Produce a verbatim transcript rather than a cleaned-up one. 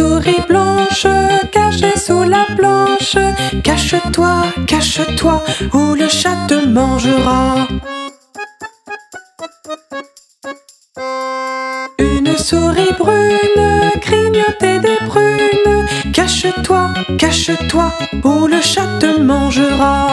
souris blanche cachée sous la planche. Cache-toi, cache-toi, ou le chat te mangera. Une souris brune grignotait des prunes. Cache-toi, cache-toi, ou le chat te mangera.